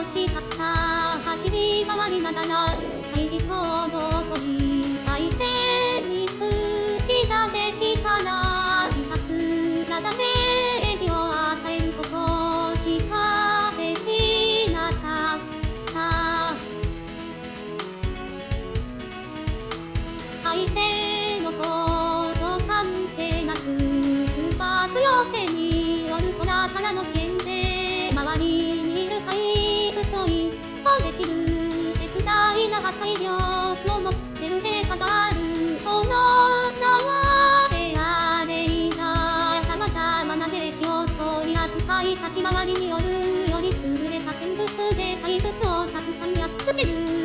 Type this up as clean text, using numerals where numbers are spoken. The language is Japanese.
しかった。走り回りながら会議場の鳥相手に好きができたらひたすらダメージを与えることしかできなかった。相手のこと関係なくスーパー強制による空からの支援で周りにいる怪物を一掃できる絶大な破壊力を持ってるデータがある。その名はエアレイザー。様々な兵器を取り扱い立ち回りによるより優れた戦術で怪物をたくさんやっつける。